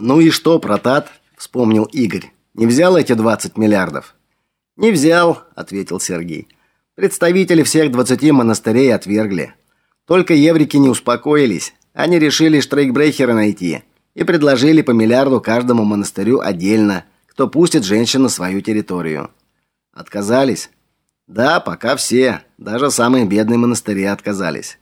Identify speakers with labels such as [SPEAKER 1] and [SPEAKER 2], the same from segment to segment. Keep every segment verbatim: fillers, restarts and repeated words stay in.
[SPEAKER 1] Ну и что, протат? Вспомнил Игорь. Не взял эти двадцать миллиардов? Не взял, ответил Сергей. Представители всех двадцати монастырей отвергли. Только еврики не успокоились. Они решили штрейкбрехера найти и предложили по миллиарду каждому монастырю отдельно, кто пустит женщин на свою территорию. Отказались? Да, пока все, даже самые бедные монастыри отказались.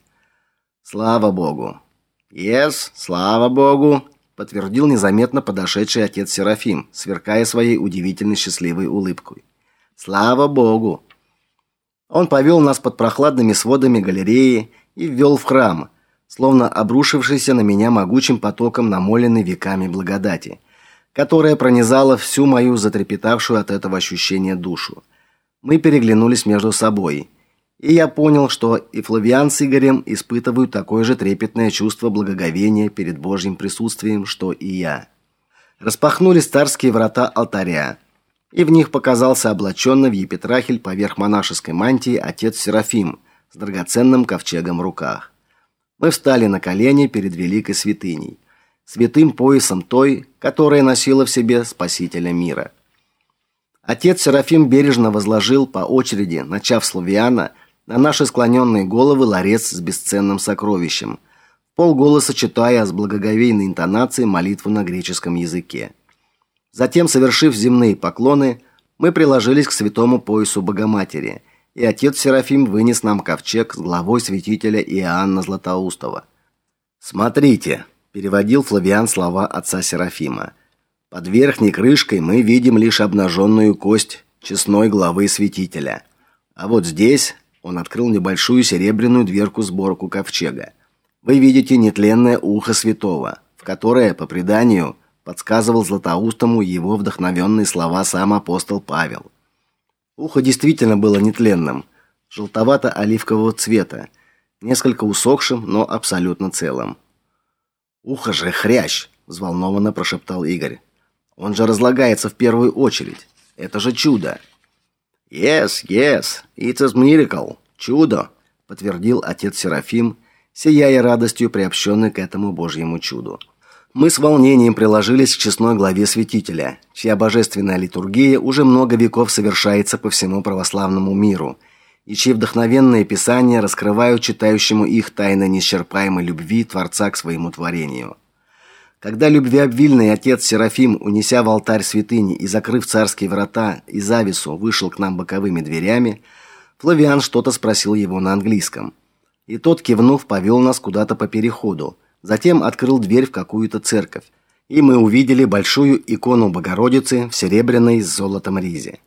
[SPEAKER 1] Слава богу. Yes, слава богу, подтвердил незаметно подошедший отец Серафим, сверкая своей удивительно счастливой улыбкой. Слава богу. Он повел нас под прохладными сводами галереи и ввел в храм, словно обрушившийся на меня могучим потоком намоленной веками благодати, которая пронизала всю мою затрепетавшую от этого ощущения душу. Мы переглянулись между собой, и я понял, что и Флавиан с Игорем испытывают такое же трепетное чувство благоговения перед Божьим присутствием, что и я. Распахнулись царские врата алтаря, и в них показался облаченный в епитрахиль поверх монашеской мантии отец Серафим с драгоценным ковчегом в руках. Мы встали на колени перед великой святыней, святым поясом той, которая носила в себе Спасителя мира. Отец Серафим бережно возложил по очереди, начав с Флавиана, на наши склоненные головы ларец с бесценным сокровищем, вполголоса читая с благоговейной интонацией молитву на греческом языке. Затем, совершив земные поклоны, мы приложились к святому поясу Богоматери, и отец Серафим вынес нам ковчег с главой святителя Иоанна Златоустова. «Смотрите», – переводил Флавиан слова отца Серафима, – «под верхней крышкой мы видим лишь обнаженную кость честной главы святителя. А вот здесь...» – он открыл небольшую серебряную дверку-сборку ковчега. «Вы видите нетленное ухо святого, в которое, по преданию, подсказывал Златоустому его вдохновенные слова сам апостол Павел. Ухо действительно было нетленным, желтовато-оливкового цвета, несколько усохшим, но абсолютно целым. «Ухо же хрящ!» – взволнованно прошептал Игорь. «Он же разлагается в первую очередь. Это же чудо!» «Yes, yes, it's a miracle. Чудо!» – подтвердил отец Серафим, сияя радостью, приобщенный к этому Божьему чуду. Мы с волнением приложились к честной главе святителя, чья божественная литургия уже много веков совершается по всему православному миру, и чьи вдохновенные писания раскрывают читающему их тайны неисчерпаемой любви Творца к своему творению. Когда любвеобильный отец Серафим, унеся в алтарь святыни и закрыв царские врата и завесу, вышел к нам боковыми дверями, Флавиан что-то спросил его на английском. И тот, кивнув, повел нас куда-то по переходу, затем открыл дверь в какую-то церковь, и мы увидели большую икону Богородицы в серебряной с золотом ризе.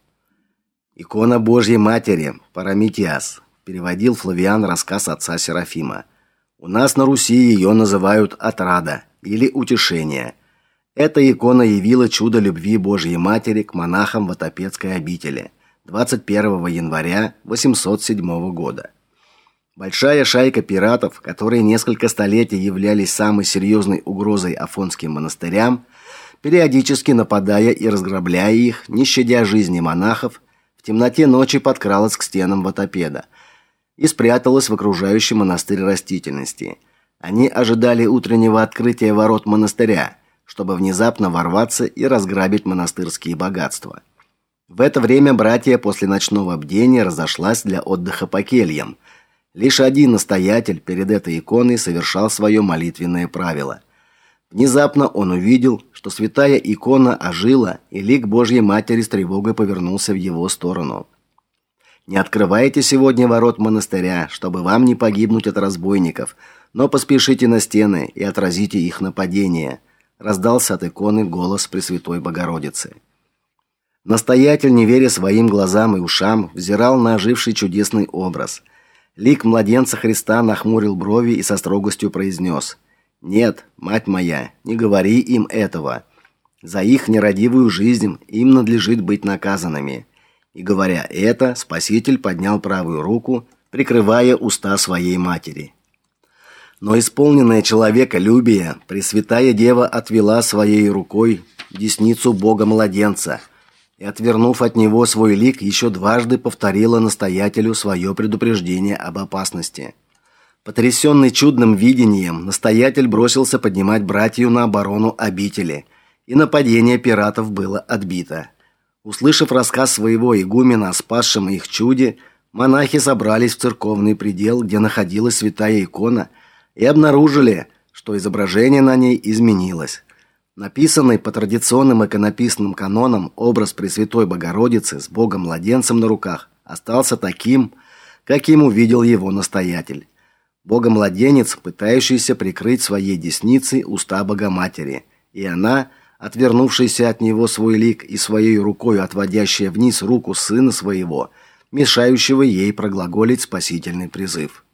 [SPEAKER 1] «Икона Божьей Матери, Парамитиас», переводил Флавиан рассказ отца Серафима. «У нас на Руси ее называют Отрада или Утешение. Эта икона явила чудо любви Божьей Матери к монахам в Отопецкой обители двадцать первого января восемьсот седьмого года. Большая шайка пиратов, которые несколько столетий являлись самой серьезной угрозой афонским монастырям, периодически нападая и разграбляя их, не щадя жизни монахов, в темноте ночи подкралась к стенам Ватопеда и спряталась в окружающий монастырь растительности. Они ожидали утреннего открытия ворот монастыря, чтобы внезапно ворваться и разграбить монастырские богатства. В это время братья после ночного бдения разошлась для отдыха по кельям. Лишь один настоятель перед этой иконой совершал свое молитвенное правило. Внезапно он увидел, что святая икона ожила, и лик Божьей Матери с тревогой повернулся в его сторону. «Не открывайте сегодня ворот монастыря, чтобы вам не погибнуть от разбойников, но поспешите на стены и отразите их нападение», раздался от иконы голос Пресвятой Богородицы. Настоятель, не веря своим глазам и ушам, взирал на оживший чудесный образ. Лик младенца Христа нахмурил брови и со строгостью произнес: «Нет, мать моя, не говори им этого. За их нерадивую жизнь им надлежит быть наказанными». И говоря это, Спаситель поднял правую руку, прикрывая уста своей матери. Но исполненная человеколюбия, Пресвятая Дева отвела своей рукой десницу Бога-младенца и, отвернув от него свой лик, еще дважды повторила настоятелю свое предупреждение об опасности. Потрясенный чудным видением, настоятель бросился поднимать братью на оборону обители, и нападение пиратов было отбито. Услышав рассказ своего игумена о спасшем их чуде, монахи собрались в церковный предел, где находилась святая икона, и обнаружили, что изображение на ней изменилось. Написанный по традиционным иконописным канонам образ Пресвятой Богородицы с Богом-младенцем на руках остался таким, каким увидел его настоятель. Богомладенец, пытающийся прикрыть своей десницей уста Богоматери, и она, отвернувшаяся от него свой лик и своей рукой отводящая вниз руку сына своего, мешающего ей проглаголить спасительный призыв.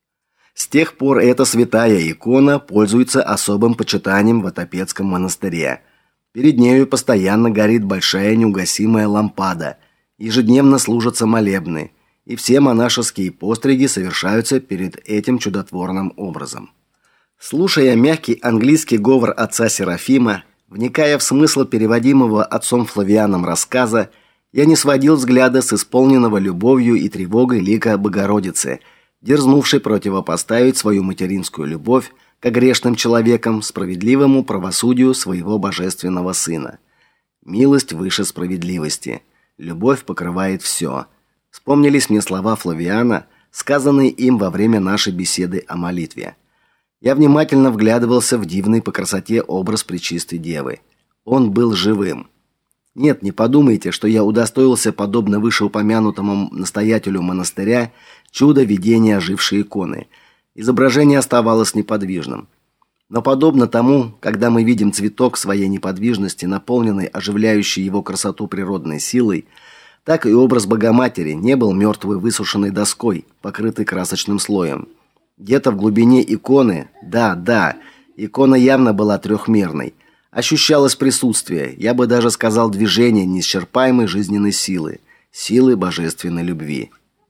[SPEAKER 1] С тех пор эта святая икона пользуется особым почитанием в Отопецком монастыре. Перед нею постоянно горит большая неугасимая лампада, ежедневно служатся молебны, и все монашеские постриги совершаются перед этим чудотворным образом. Слушая мягкий английский говор отца Серафима, вникая в смысл переводимого отцом Флавианом рассказа, я не сводил взгляда с исполненного любовью и тревогой лика Богородицы, дерзнувшей противопоставить свою материнскую любовь к грешным человекам справедливому правосудию своего божественного Сына. Милость выше справедливости. Любовь покрывает все. Вспомнились мне слова Флавиана, сказанные им во время нашей беседы о молитве. Я внимательно вглядывался в дивный по красоте образ Пречистой Девы. Он был живым. Нет, не подумайте, что я удостоился, подобно вышеупомянутому настоятелю монастыря, чуда видения ожившей иконы. Изображение оставалось неподвижным. Но подобно тому, когда мы видим цветок своей неподвижности, наполненный оживляющей его красоту природной силой, так и образ Богоматери не был мертвой высушенной доской, покрытой красочным слоем. Где-то в глубине иконы, да, да, икона явно была трехмерной, ощущалось присутствие, я бы даже сказал движение неисчерпаемой жизненной силы, силы божественной любви.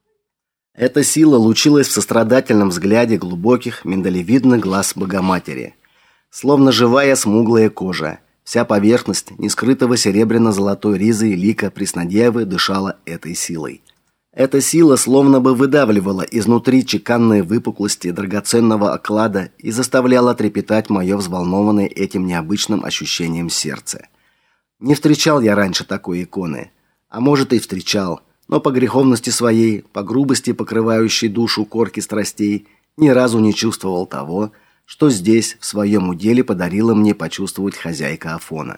[SPEAKER 1] Эта сила лучилась в сострадательном взгляде глубоких, миндалевидных глаз Богоматери. Словно живая смуглая кожа, вся поверхность нескрытого серебряно-золотой ризы лика Преснодевы дышала этой силой. Эта сила словно бы выдавливала изнутри чеканные выпуклости драгоценного оклада и заставляла трепетать мое взволнованное этим необычным ощущением сердце. Не встречал я раньше такой иконы, а может и встречал, но по греховности своей, по грубости покрывающей душу корки страстей, ни разу не чувствовал того, что здесь в своем уделе подарила мне почувствовать хозяйка Афона.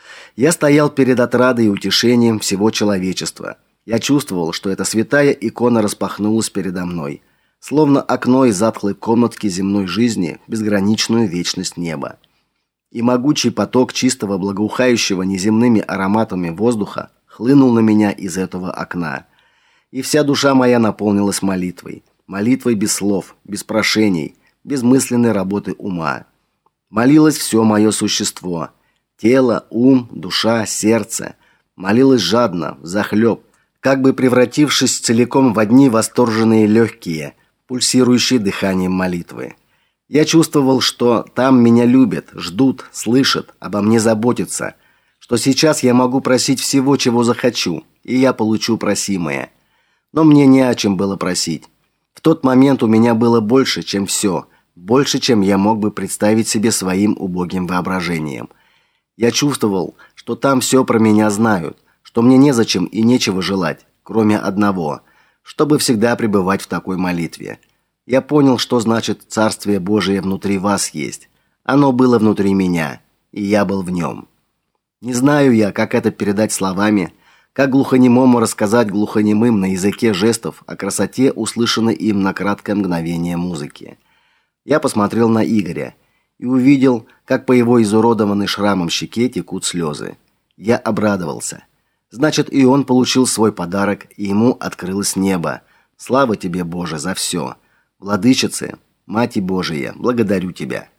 [SPEAKER 1] Я стоял перед отрадой и утешением всего человечества. Я чувствовал, что эта святая икона распахнулась передо мной, словно окно из затхлой комнатки земной жизни в безграничную вечность неба. И могучий поток чистого, благоухающего неземными ароматами воздуха хлынул на меня из этого окна. И вся душа моя наполнилась молитвой, молитвой без слов, без прошений, без мысленной работы ума. Молилось все мое существо: тело, ум, душа, сердце. Молилось жадно, взахлеб, как бы превратившись целиком в одни восторженные легкие, пульсирующие дыханием молитвы. Я чувствовал, что там меня любят, ждут, слышат, обо мне заботятся, что сейчас я могу просить всего, чего захочу, и я получу просимое. Но мне не о чем было просить. В тот момент у меня было больше, чем все, больше, чем я мог бы представить себе своим убогим воображением. Я чувствовал, что там все про меня знают, что мне незачем и нечего желать, кроме одного, чтобы всегда пребывать в такой молитве. Я понял, что значит Царствие Божие внутри вас есть. Оно было внутри меня, и я был в нем. Не знаю я, как это передать словами, как глухонемому рассказать глухонемым на языке жестов о красоте, услышанной им на краткое мгновение музыки. Я посмотрел на Игоря и увидел, как по его изуродованной шрамом щеке текут слезы. Я обрадовался. Значит, и он получил свой подарок, и ему открылось небо. Слава тебе, Боже, за все. Владычице, Мати Божия, благодарю тебя.